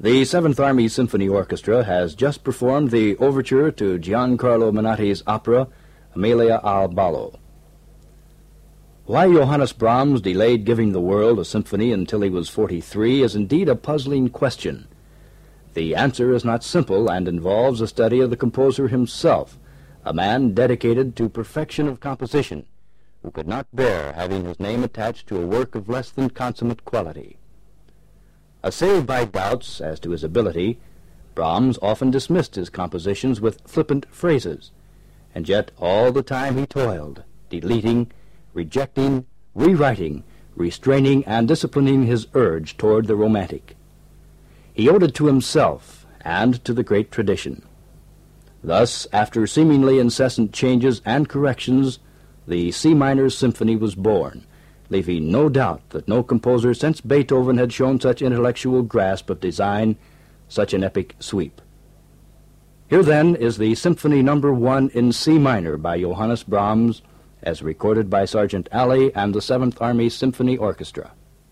The Seventh Army Symphony Orchestra has just performed the overture to Giancarlo Menotti's opera, Amelia al Ballo. Why Johannes Brahms delayed giving the world a symphony until he was 43 is indeed a puzzling question. The answer is not simple and involves a study of the composer himself, a man dedicated to perfection of composition, who could not bear having his name attached to a work of less than consummate quality. Assailed by doubts as to his ability, Brahms often dismissed his compositions with flippant phrases, and yet all the time he toiled, deleting, rejecting, rewriting, restraining, and disciplining his urge toward the romantic. He owed it to himself and to the great tradition. Thus, after seemingly incessant changes and corrections, the C minor symphony was born, leaving no doubt that no composer since Beethoven had shown such intellectual grasp of design, such an epic sweep. Here, then, is the Symphony No. 1 in C minor by Johannes Brahms, as recorded by Sergeant Alley and the Seventh Army Symphony Orchestra.